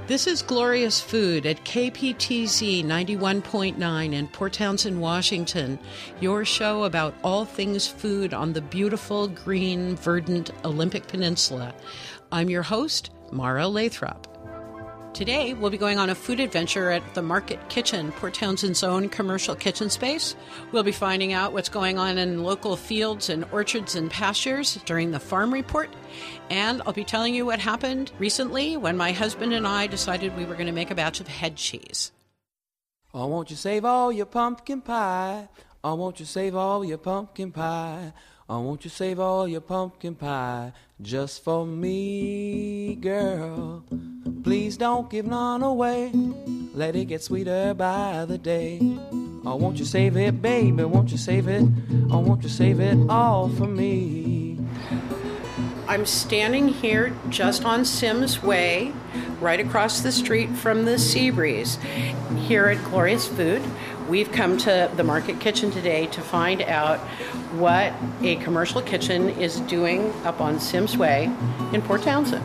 This is Glorious Food at KPTZ 91.9 in Port Townsend, Washington, your show about all things food on the beautiful, green, verdant Olympic Peninsula. I'm your host, Mara Lathrop. Today, we'll be going on a food adventure at the Market Kitchen, Port Townsend's own commercial kitchen space. We'll be finding out what's going on in local fields and orchards and pastures during the farm report. And I'll be telling you what happened recently when my husband and I decided we were going to make a batch of head cheese. Oh, won't you save all your pumpkin pie? Oh, won't you save all your pumpkin pie? Oh, won't you save all your pumpkin pie just for me, girl? Please don't give none away. Let it get sweeter by the day. Oh, won't you save it, baby? Won't you save it? Oh, won't you save it all for me? I'm standing here just on Sims Way, right across the street from the Seabreeze. Here at Glorious Food, we've come to the Market Kitchen today to find out what a commercial kitchen is doing up on Sims Way in Port Townsend.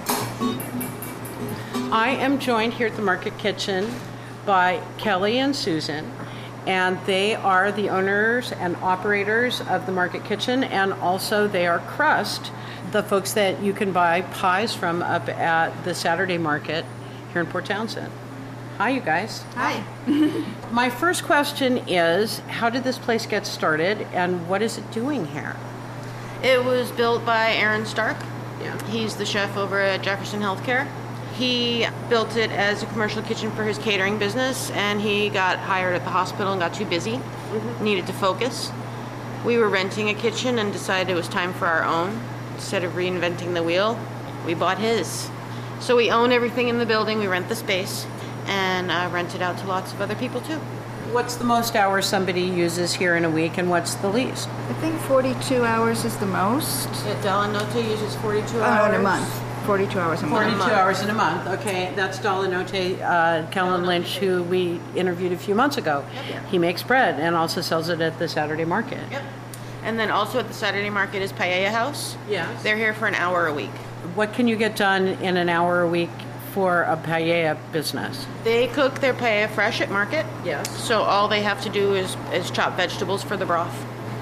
I am joined here at the Market Kitchen by Kelly and Susan, and they are the owners and operators of the Market Kitchen, and also they are Crust, the folks that you can buy pies from up at the Saturday Market here in Port Townsend. Hi, you guys. Hi. My first question is, how did this place get started, and what is it doing here? It was built by Aaron Stark. Yeah. He's the chef over at Jefferson Healthcare. He built it as a commercial kitchen for his catering business, and he got hired at the hospital and got too busy, needed to focus. We were renting a kitchen and decided it was time for our own. Instead of reinventing the wheel, we bought his. So we own everything in the building, we rent the space, and rent it out to lots of other people too. What's the most hours somebody uses here in a week, and what's the least? I think 42 hours is the most. Yeah, Delanote uses 42 hours. In a month. 42 hours a month. 42 hours in a month. Okay, that's Delanote, Kellen Lynch, who we interviewed a few months ago. Yep. He makes bread and also sells it at the Saturday Market. Yep. And then also at the Saturday Market is Paella House. Yes. They're here for an hour a week. What can you get done in an hour a week for a paella business? They cook their paella fresh at market. Yes. So all they have to do is chop vegetables for the broth.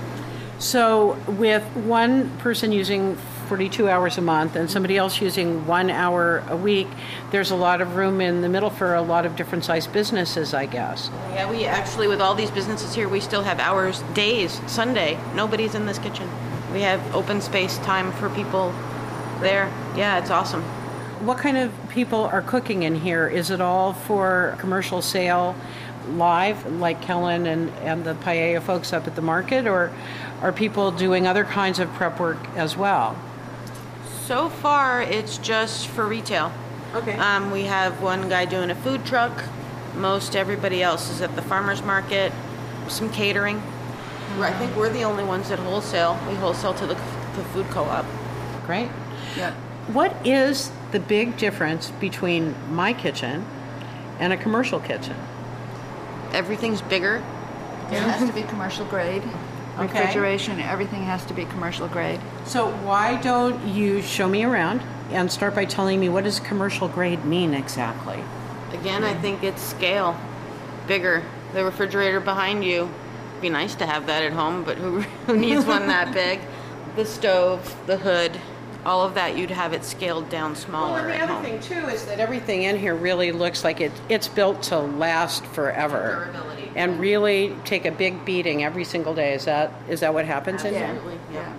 So with one person using 42 hours a month and somebody else using 1 hour a week, there's a lot of room in the middle for a lot of different sized businesses, I guess. Yeah, we actually, with all these businesses here, we still have hours, days, Sunday. Nobody's in this kitchen. We have open space time for people there. Yeah, it's awesome. What kind of people are cooking in here? Is it all for commercial sale live, like Kellen and the paella folks up at the market, or are people doing other kinds of prep work as well? So far, it's just for retail. Okay. We have one guy doing a food truck. Most everybody else is at the farmer's market, some catering. I think we're the only ones that wholesale. We wholesale to the food co-op. Great. Yeah. What is the big difference between my kitchen and a commercial kitchen? Everything's bigger. It has to be commercial grade. Okay. Refrigeration, everything has to be commercial grade. So why don't you show me around and start by telling me, what does commercial grade mean exactly? Again, I think it's scale. Bigger. The refrigerator behind you, it'd be nice to have that at home, but who needs one that big? The stove, the hood, all of that, you'd have it scaled down smaller Well, and the at other home. thing, too, is that everything in here really looks like it's built to last forever. Durability. And really take a big beating every single day. Is that what happens in here? Absolutely, yeah.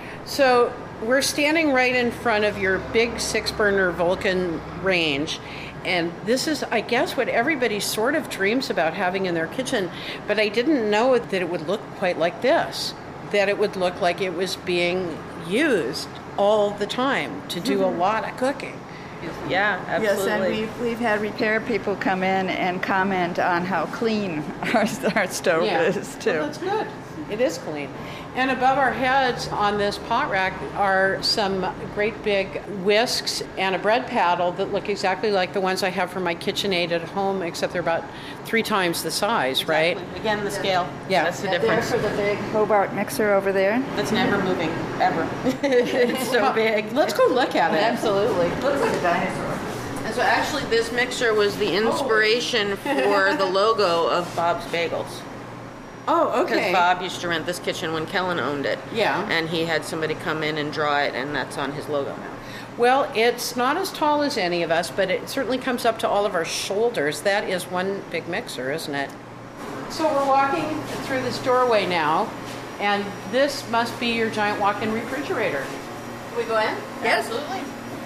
So we're standing right in front of your big 6-burner Vulcan range, and this is, I guess, what everybody sort of dreams about having in their kitchen, but I didn't know that it would look quite like this, that it would look like it was being used all the time to do a lot of cooking. Yeah, absolutely. Yes, and we've had repair people come in and comment on how clean our stove is, too. Well, that's good. It is clean. And above our heads on this pot rack are some great big whisks and a bread paddle that look exactly like the ones I have for my KitchenAid at home, except they're about 3 times the size, right? Exactly. Again, the scale. Yeah. That's the There difference. for the big Hobart mixer over there. That's never moving, ever. It's so big. Let's go look at it. Absolutely. Looks like a dinosaur. That's So actually, this mixer was the inspiration for the logo of Bob's Bagels. Oh, Because okay. Bob used to rent this kitchen when Kellen owned it. Yeah. And he had somebody come in and draw it, and that's on his logo now. Well, it's not as tall as any of us, but it certainly comes up to all of our shoulders. That is one big mixer, isn't it? So we're walking through this doorway now, and this must be your giant walk-in refrigerator. Can we go in? Yes. Absolutely.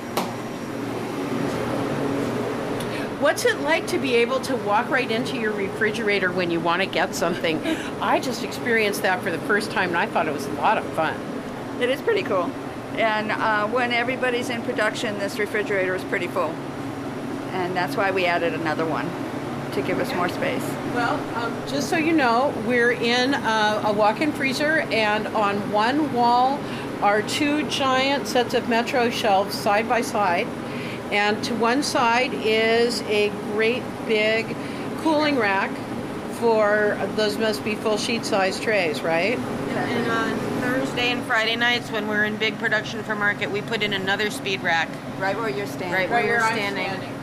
What's it like to be able to walk right into your refrigerator when you want to get something? I just experienced that for the first time, and I thought it was a lot of fun. It is pretty cool. And when everybody's in production, this refrigerator is pretty full. And that's why we added another one, to give us more space. Well, just so you know, we're in a walk-in freezer, and on one wall are two giant sets of Metro shelves side by side. And to one side is a great big cooling rack for, those must be full sheet size trays, right? And on Thursday and Friday nights, when we're in big production for market, we put in another speed rack. Right where you're standing. Right where you're I'm standing.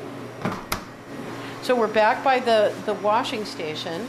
So we're back by the washing station.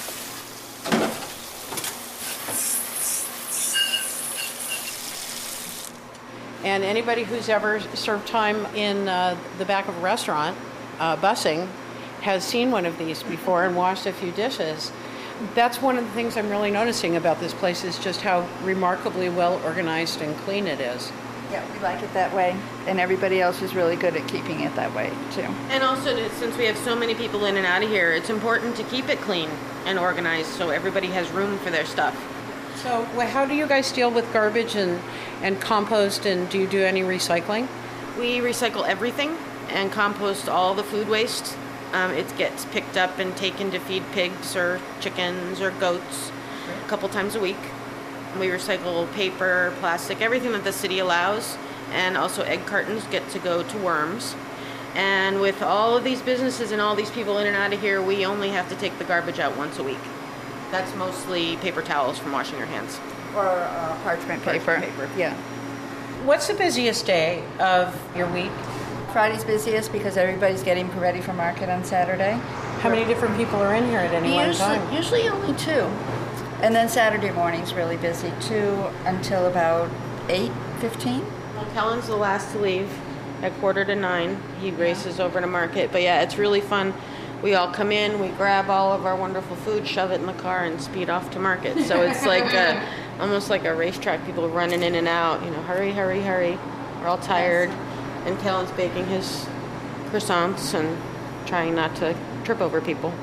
And anybody who's ever served time in the back of a restaurant, busing, has seen one of these before and washed a few dishes. That's one of the things I'm really noticing about this place, is just how remarkably well organized and clean it is. Yeah, we like it that way. And everybody else is really good at keeping it that way, too. And also, since we have so many people in and out of here, it's important to keep it clean and organized so everybody has room for their stuff. So how do you guys deal with garbage and compost, and do you do any recycling? We recycle everything and compost all the food waste. It gets picked up and taken to feed pigs or chickens or goats a couple times a week. We recycle paper, plastic, everything that the city allows, and also egg cartons get to go to Worms. And with all of these businesses and all these people in and out of here, we only have to take the garbage out once a week. That's mostly paper towels from washing your hands. Or parchment paper. Yeah. What's the busiest day of your week? Friday's busiest because everybody's getting ready for market on Saturday. How many different people are in here at any one time? Usually only two. And then Saturday morning's really busy, too, until about 8:15. Well, Kellen's the last to leave at 8:45. He races over to market. But yeah, it's really fun. We all come in, we grab all of our wonderful food, shove it in the car, and speed off to market. So it's like almost like a racetrack, people running in and out, hurry, hurry, hurry. We're all tired. And Kellen's baking his croissants and trying not to trip over people.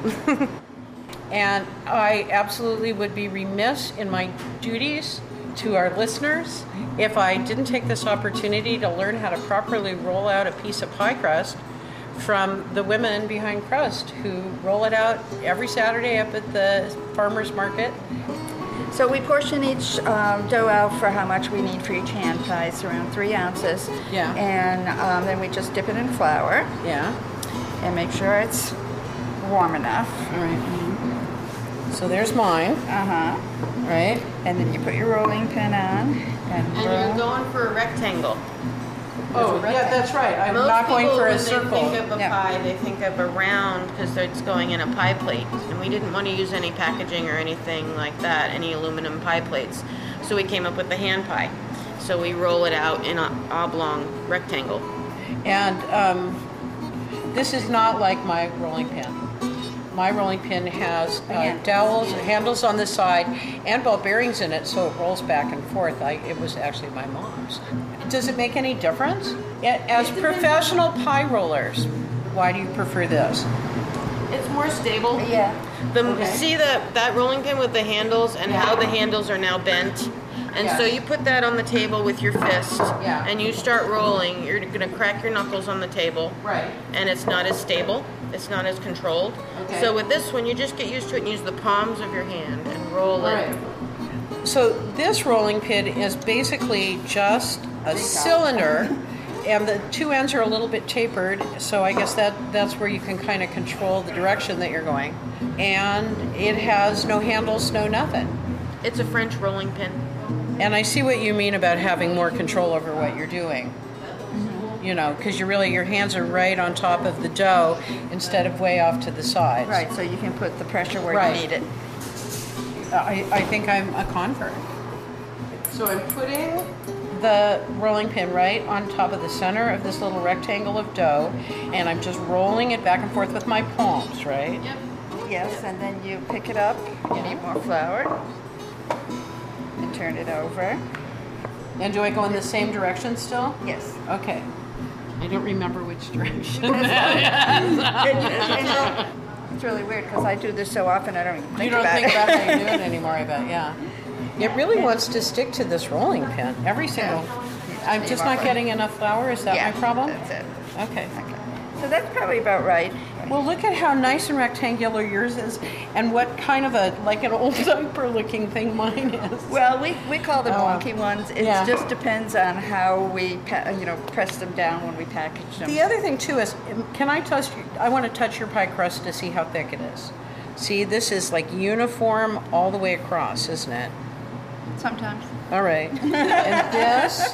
And I absolutely would be remiss in my duties to our listeners if I didn't take this opportunity to learn how to properly roll out a piece of pie crust from the women behind Crust, who roll it out every Saturday up at the farmers market. So we portion each dough out for how much we need for each hand pie. It's around 3 ounces. Yeah. And then we just dip it in flour Yeah. and make sure it's warm enough. All right. So there's mine, Uh-huh. right? And then you put your rolling pin on and And roll. you're going for a rectangle. Oh, yeah, that's right. I'm Most not going people, for a when circle. they think of a Yeah. pie, they think of a round because it's going in a pie plate. And we didn't want to use any packaging or anything like that, any aluminum pie plates. So we came up with the hand pie. So we roll it out in an oblong rectangle. And this is not like my rolling pin. My rolling pin has dowels, handles on the side, and ball bearings in it, so it rolls back and forth. It was actually my mom's. Does it make any difference? As professional pie rollers, why do you prefer this? It's more stable. Yeah. See that rolling pin with the handles and how the handles are now bent? And so Yes. you put that on the table with your fist Yeah. and you start rolling. You're going to crack your knuckles on the table. Right. And it's not as stable. It's not as controlled. Okay. So with this one, you just get used to it and use the palms of your hand and roll it. Right. So this rolling pin is basically just a cylinder, and the two ends are a little bit tapered, so I guess that's where you can kind of control the direction that you're going. And it has no handles, no nothing. It's a French rolling pin. And I see what you mean about having more control over what you're doing. you know, because your hands are right on top of the dough instead of way off to the sides. Right, so you can put the pressure where Right. you need it. I think I'm a convert. So I'm putting the rolling pin right on top of the center of this little rectangle of dough, and I'm just rolling it back and forth with my palms, right? Yep. Yes, and then you pick it up. You need more flour. And turn it over. And do I go in the same direction still? Yes. Okay. I don't remember which direction. It's really weird because I do this so often I don't even think You don't about think it. about how you do it anymore, I bet, yeah. It really wants to stick to this rolling pin. Every single... I'm just not getting enough flour? Is that Yeah, my problem? that's it. Okay. So that's probably about right. Well, look at how nice and rectangular yours is, and what kind of like an old diaper looking thing mine is. Well, we call them Oh. wonky ones. It Yeah. just depends on how we press them down when we package them. The other thing too is, can I touch? I want to touch your pie crust to see how thick it is. See, this is like uniform all the way across, isn't it? Sometimes. All right. And this.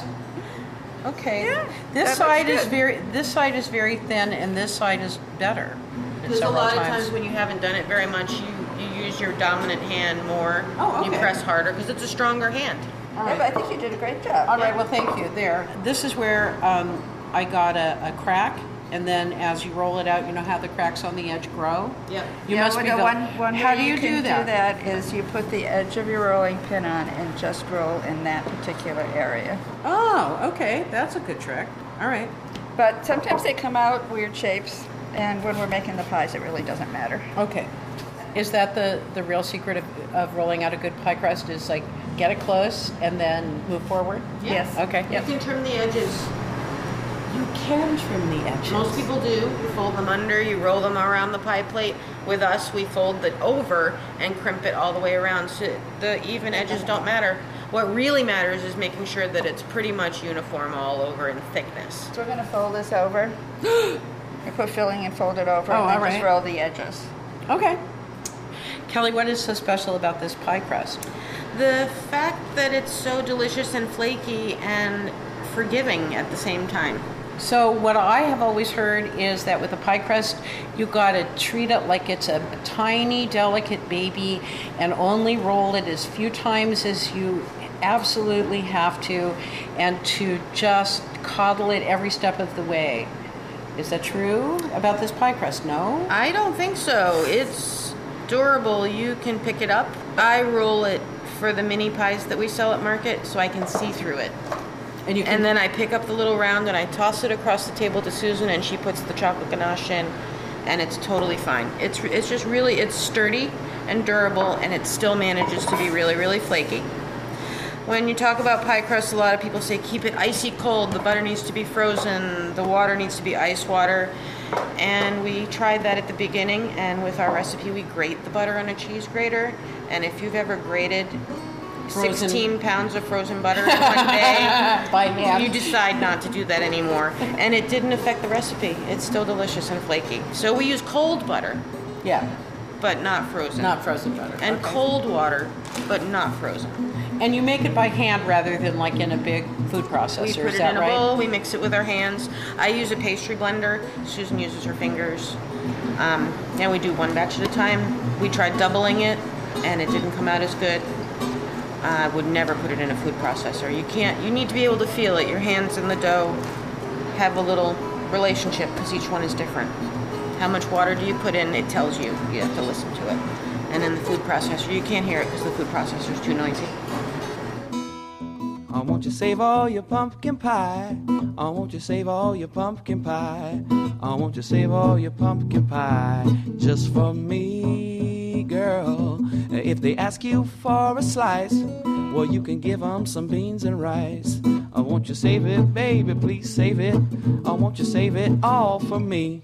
Okay. Yeah, This that side looks is good. this side is very thin, and this side is better. Because a several lot of times when you haven't done it very much, you use your dominant hand more. Oh, You okay. press harder because it's a stronger hand. All Yeah, right. but I think you did a great job. All right, well, thank you. There. This is where I got a crack, and then as you roll it out, you know how the cracks on the edge grow? Yep. You Yeah, must be well, the, one how way do you can do that? do that is you put the edge of your rolling pin on and just roll in that particular area. Oh, okay. That's a good trick. All right. But sometimes they come out weird shapes, and when we're making the pies, it really doesn't matter. Okay. Is that the real secret of rolling out a good pie crust is like get it close and then move forward? Yes. Okay. You can trim the edges. You can trim the edges. Most people do. You fold them under, you roll them around the pie plate. With us, we fold it over and crimp it all the way around. So the even edges don't matter. What really matters is making sure that it's pretty much uniform all over in thickness. So we're going to fold this over. You put filling and fold it over, Oh, and then all right. just roll the edges. Okay. Kelly, what is so special about this pie crust? The fact that it's so delicious and flaky and forgiving at the same time. So what I have always heard is that with a pie crust, you gotta treat it like it's a tiny, delicate baby and only roll it as few times as you absolutely have to, and to just coddle it every step of the way. Is that true about this pie crust? No? I don't think so. It's durable. You can pick it up. I roll it for the mini pies that we sell at market so I can see through it. And you can And then I pick up the little round and I toss it across the table to Susan, and she puts the chocolate ganache in, and it's totally fine. It's just really, it's sturdy and durable, and it still manages to be really, really flaky. When you talk about pie crust, a lot of people say keep it icy cold, the butter needs to be frozen, the water needs to be ice water. And we tried that at the beginning, and with our recipe we grate the butter on a cheese grater. And if you've ever grated Frozen. 16 pounds of frozen butter in one day, by hand. you decide not to do that anymore. And it didn't affect the recipe. It's still delicious and flaky. So we use cold butter, Yeah, but not frozen. not frozen butter. And Okay. cold water, but not frozen. And you make it by hand rather than like in a big food We processor, put is it that in a right? bowl, we mix it with our hands. I use a pastry blender. Susan uses her fingers. And we do one batch at a time. We tried doubling it, and it didn't come out as good. I would never put it in a food processor. You need to be able to feel it. Your hands and the dough have a little relationship because each one is different. How much water do you put in? It tells you. You have to listen to it. And in the food processor, you can't hear it because the food processor is too noisy. Oh, won't you save all your pumpkin pie? Oh, won't you save all your pumpkin pie? Oh, won't you save all your pumpkin pie just for me, girl? If they ask you for a slice, well, you can give them some beans and rice. Oh, won't you save it, baby, please save it. Oh, won't you save it all for me?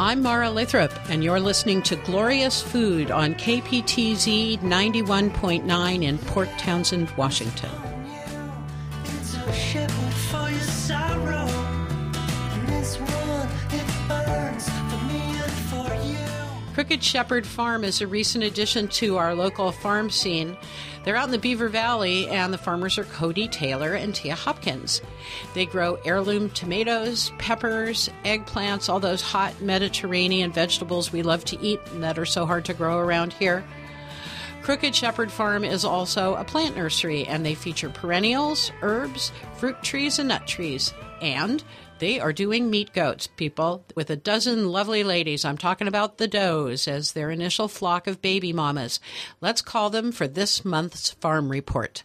I'm Mara Lathrop, and you're listening to Glorious Food on KPTZ 91.9 in Port Townsend, Washington. Crooked Shepherd Farm is a recent addition to our local farm scene. They're out in the Beaver Valley, and the farmers are Cody Taylor and Tia Hopkins. They grow heirloom tomatoes, peppers, eggplants, all those hot Mediterranean vegetables we love to eat and that are so hard to grow around here. Crooked Shepherd Farm is also a plant nursery, and they feature perennials, herbs, fruit trees, and nut trees. And they are doing meat goats, people, with a dozen lovely ladies. I'm talking about the does as their initial flock of baby mamas. Let's call them for this month's farm report.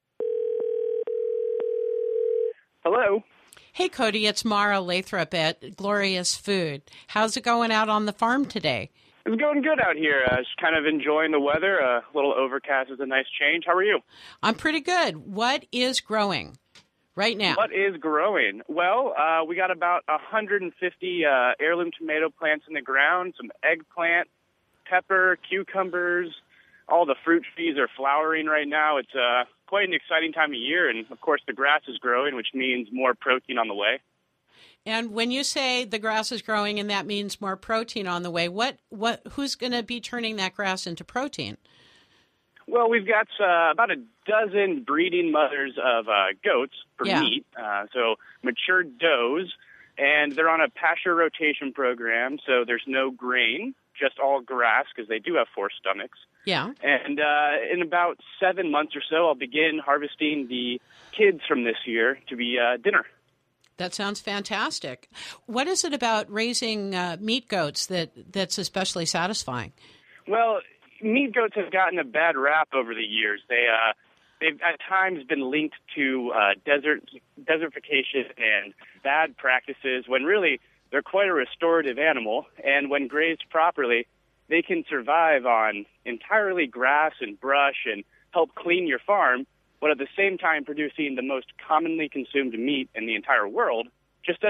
Hello. Hey, Cody, it's Mara Lathrop at Glorious Food. How's it going out on the farm today? It's going good out here. Just kind of enjoying the weather. A little overcast is a nice change. How are you? I'm pretty good. What is growing right now? What is growing? Well, we got about 150 heirloom tomato plants in the ground, some eggplant, pepper, cucumbers. All the fruit trees are flowering right now. It's quite an exciting time of year, and of course the grass is growing, which means more protein on the way. And when you say the grass is growing and that means more protein on the way, who's going to be turning that grass into protein? Well, we've got about a dozen breeding mothers of goats for meat, so mature does, and they're on a pasture rotation program, so there's no grain, just all grass because they do have 4 stomachs. Yeah. And in about 7 months or so, I'll begin harvesting the kids from this year to be dinner. That sounds fantastic. What is it about raising meat goats that's especially satisfying? Well, meat goats have gotten a bad rap over the years. They've at times been linked to desertification and bad practices when really they're quite a restorative animal. And when grazed properly, they can survive on entirely grass and brush and help clean your farm, but at the same time producing the most commonly consumed meat in the entire world. Just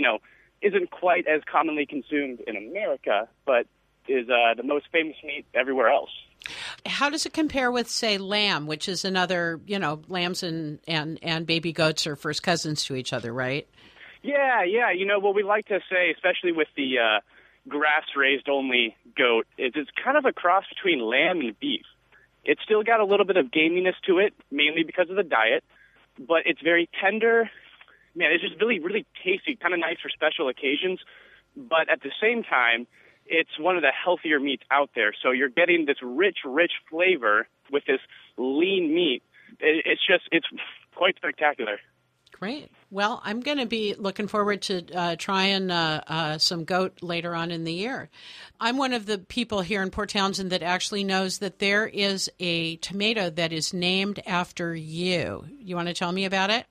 isn't quite as commonly consumed in America, but is the most famous meat everywhere else. How does it compare with, say, lamb, which is another, lambs and baby goats are first cousins to each other, right? Yeah. What we like to say, especially with the grass-raised only goat, is it's kind of a cross between lamb and beef. It's still got a little bit of gaminess to it, mainly because of the diet, but it's very tender. Man, it's just really, really tasty, kind of nice for special occasions. But at the same time, it's one of the healthier meats out there. So you're getting this rich flavor with this lean meat. It's quite spectacular. Great. Well, I'm going to be looking forward to trying some goat later on in the year. I'm one of the people here in Port Townsend that actually knows that there is a tomato that is named after you. You want to tell me about it?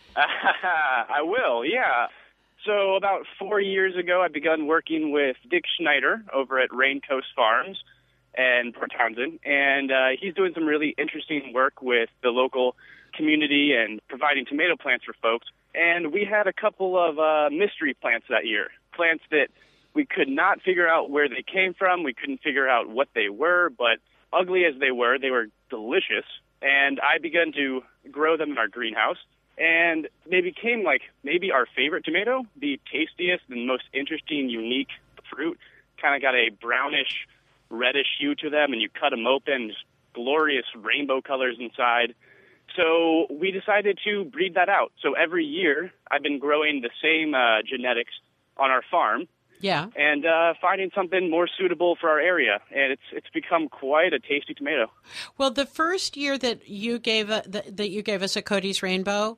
I will, yeah. So about 4 years ago, I begun working with Dick Schneider over at Raincoast Farms in Port Townsend, and he's doing some really interesting work with the local community and providing tomato plants for folks. And we had a couple of mystery plants that year, plants that we could not figure out where they came from. We couldn't figure out what they were, but ugly as they were delicious. And I began to grow them in our greenhouse. And they became maybe our favorite tomato, the tastiest and most interesting, unique fruit. Kind of got a brownish, reddish hue to them, and you cut them open, just glorious rainbow colors inside. So we decided to breed that out. So every year, I've been growing the same genetics on our farm. Yeah. And finding something more suitable for our area. And it's become quite a tasty tomato. Well, the first year that you gave us a Cody's Rainbow,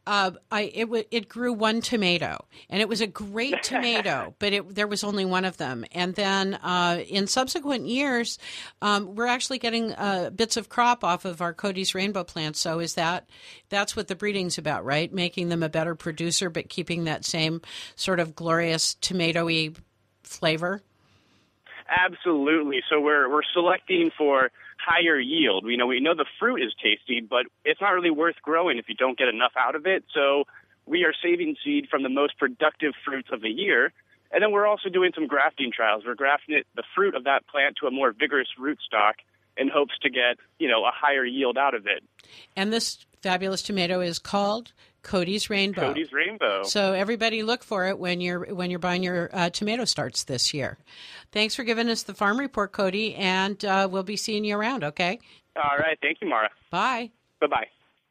it grew one tomato, and it was a great tomato, but there was only one of them. And then in subsequent years, we're actually getting bits of crop off of our Cody's Rainbow plants. So that's what the breeding's about, right? Making them a better producer, but keeping that same sort of glorious tomatoey flavor? Absolutely. So we're selecting for higher yield. We know the fruit is tasty, but it's not really worth growing if you don't get enough out of it. So we are saving seed from the most productive fruits of the year And then we're also doing some grafting trials. We're grafting the fruit of that plant to a more vigorous rootstock in hopes to get, a higher yield out of it. And this fabulous tomato is called Cody's Rainbow. Cody's Rainbow. So everybody look for it when you're buying your tomato starts this year. Thanks for giving us the farm report, Cody, and we'll be seeing you around, okay? All right. Thank you, Mara. Bye. Bye-bye.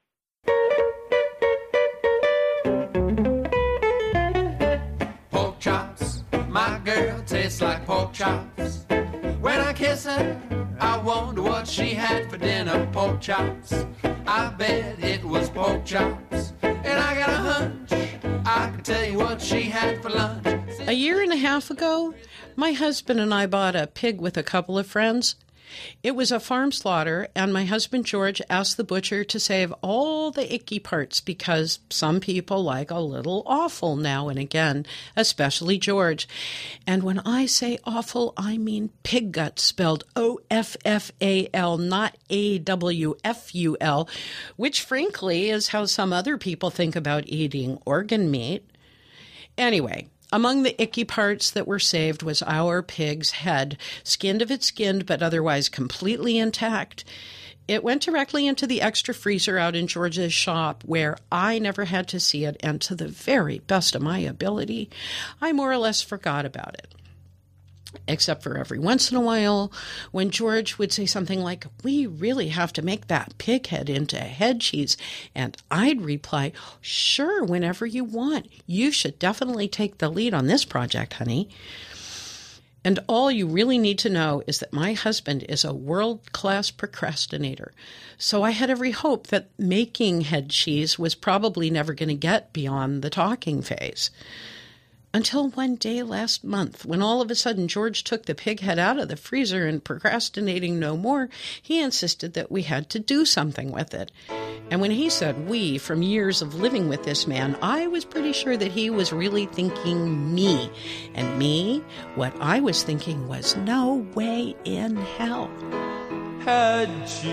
Pork chops, my girl tastes like pork chops. When I kiss her, I wonder what she had for dinner. Pork chops, I bet it was pork chops. And I got a hunch, I can tell you what she had for lunch. A year and a half ago, my husband and I bought a pig with a couple of friends. It was a farm slaughter, and my husband George asked the butcher to save all the icky parts because some people like a little offal now and again, especially George. And when I say offal, I mean pig gut, spelled O-F-F-A-L, not A-W-F-U-L, which frankly is how some other people think about eating organ meat. Anyway, among the icky parts that were saved was our pig's head, skinned of its skin, but otherwise completely intact. It went directly into the extra freezer out in George's shop, where I never had to see it, and to the very best of my ability, I more or less forgot about it. Except for every once in a while, when George would say something like, "We really have to make that pig head into head cheese," and I'd reply, "Sure, whenever you want. You should definitely take the lead on this project, honey." And all you really need to know is that my husband is a world-class procrastinator. So I had every hope that making head cheese was probably never going to get beyond the talking phase. Until one day last month, when all of a sudden George took the pig head out of the freezer and, procrastinating no more, he insisted that we had to do something with it. And when he said we, from years of living with this man, I was pretty sure that he was really thinking me. And me, what I was thinking was no way in hell. Head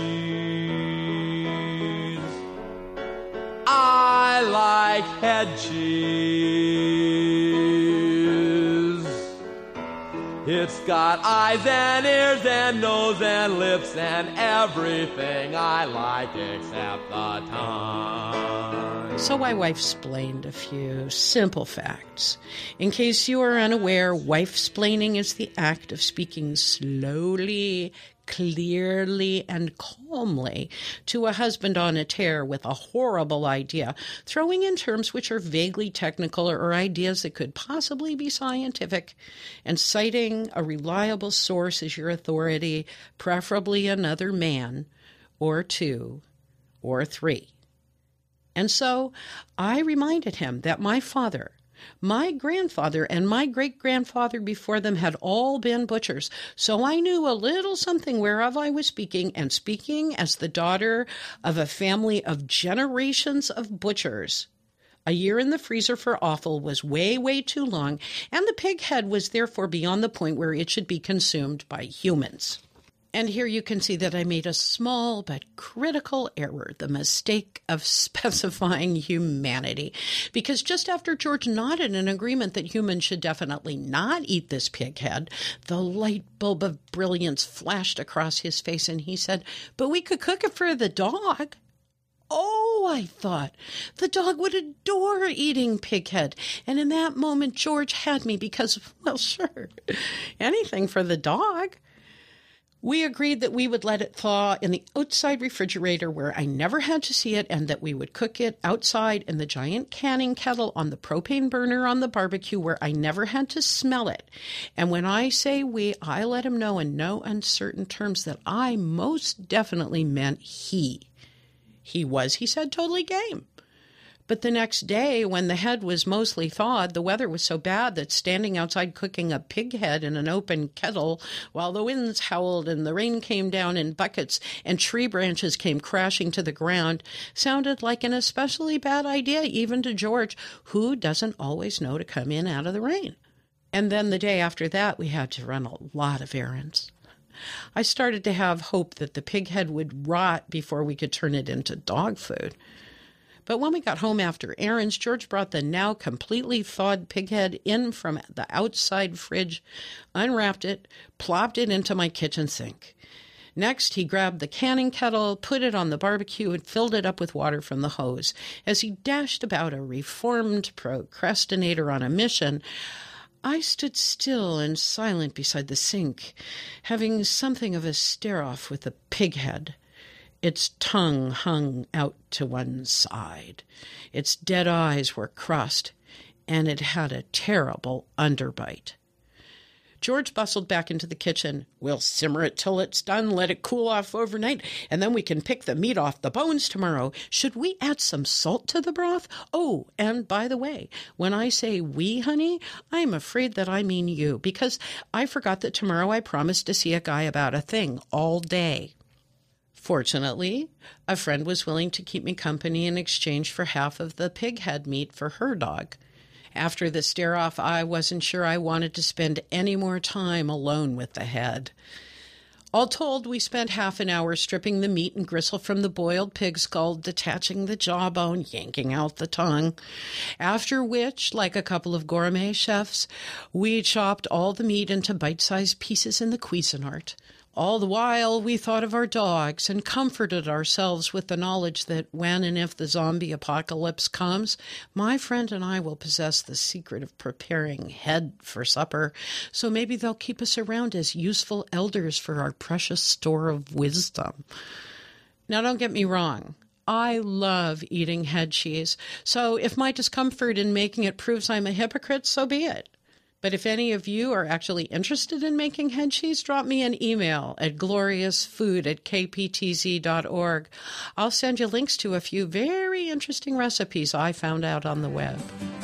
cheese. I like head cheese. It's got eyes and ears and nose and lips and everything I like except the tongue. So my wife explained a few simple facts. In case you are unaware, wife-splaining is the act of speaking slowly, clearly, and calmly to a husband on a tear with a horrible idea, throwing in terms which are vaguely technical or ideas that could possibly be scientific, and citing a reliable source as your authority, preferably another man, or two, or three. And so I reminded him that my father, my grandfather, and my great-grandfather before them had all been butchers, so I knew a little something whereof I was speaking, and speaking as the daughter of a family of generations of butchers. A year in the freezer for offal was way, way too long, and the pig head was therefore beyond the point where it should be consumed by humans. And here you can see that I made a small but critical error, the mistake of specifying humanity. Because just after George nodded in agreement that humans should definitely not eat this pig head, the light bulb of brilliance flashed across his face and he said, "But we could cook it for the dog." Oh, I thought, the dog would adore eating pig head. And in that moment, George had me because, well, sure, anything for the dog. We agreed that we would let it thaw in the outside refrigerator where I never had to see it, and that we would cook it outside in the giant canning kettle on the propane burner on the barbecue where I never had to smell it. And when I say we, I let him know in no uncertain terms that I most definitely meant he. He was, he said, totally game. But the next day, when the head was mostly thawed, the weather was so bad that standing outside cooking a pig head in an open kettle while the winds howled and the rain came down in buckets and tree branches came crashing to the ground sounded like an especially bad idea even to George, who doesn't always know to come in out of the rain. And then the day after that, we had to run a lot of errands. I started to have hope that the pig head would rot before we could turn it into dog food. But when we got home after errands, George brought the now completely thawed pig head in from the outside fridge, unwrapped it, plopped it into my kitchen sink. Next, he grabbed the canning kettle, put it on the barbecue, and filled it up with water from the hose. As he dashed about a reformed procrastinator on a mission, I stood still and silent beside the sink, having something of a stare-off with the pig head. Its tongue hung out to one side. Its dead eyes were crossed, and it had a terrible underbite. George bustled back into the kitchen. We'll simmer it till it's done, let it cool off overnight, and then we can pick the meat off the bones tomorrow. Should we add some salt to the broth? Oh, and by the way, when I say we, honey, I'm afraid that I mean you, because I forgot that tomorrow I promised to see a guy about a thing all day. Fortunately, a friend was willing to keep me company in exchange for half of the pig head meat for her dog. After the stare-off, I wasn't sure I wanted to spend any more time alone with the head. All told, we spent half an hour stripping the meat and gristle from the boiled pig skull, detaching the jawbone, yanking out the tongue. After which, like a couple of gourmet chefs, we chopped all the meat into bite-sized pieces in the Cuisinart. All the while, we thought of our dogs and comforted ourselves with the knowledge that when and if the zombie apocalypse comes, my friend and I will possess the secret of preparing head for supper, so maybe they'll keep us around as useful elders for our precious store of wisdom. Now, don't get me wrong. I love eating head cheese, so if my discomfort in making it proves I'm a hypocrite, so be it. But if any of you are actually interested in making head cheese, drop me an email at gloriousfood@kptz.org. I'll send you links to a few very interesting recipes I found out on the web.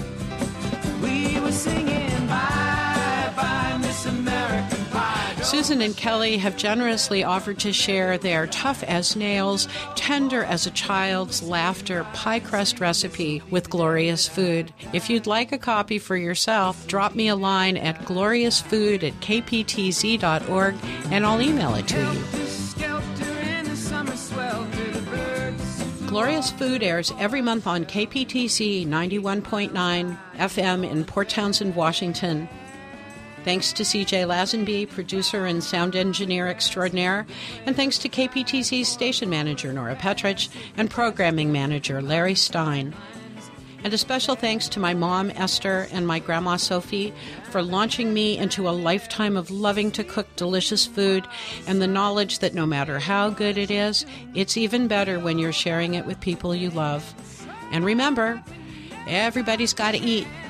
We were singing Bye Bye Miss American Pie. Susan and Kelly have generously offered to share their tough as nails, tender as a child's laughter pie crust recipe with Glorious Food. If you'd like a copy for yourself, drop me a line at gloriousfood@kptz.org and I'll email it to you. Glorious Food airs every month on KPTZ 91.9 FM in Port Townsend, Washington. Thanks to CJ Lazenby, producer and sound engineer extraordinaire, and thanks to KPTC's station manager, Nora Petrich, and programming manager, Larry Stein. And a special thanks to my mom, Esther, and my grandma, Sophie, for launching me into a lifetime of loving to cook delicious food and the knowledge that no matter how good it is, it's even better when you're sharing it with people you love. And remember, everybody's got to eat.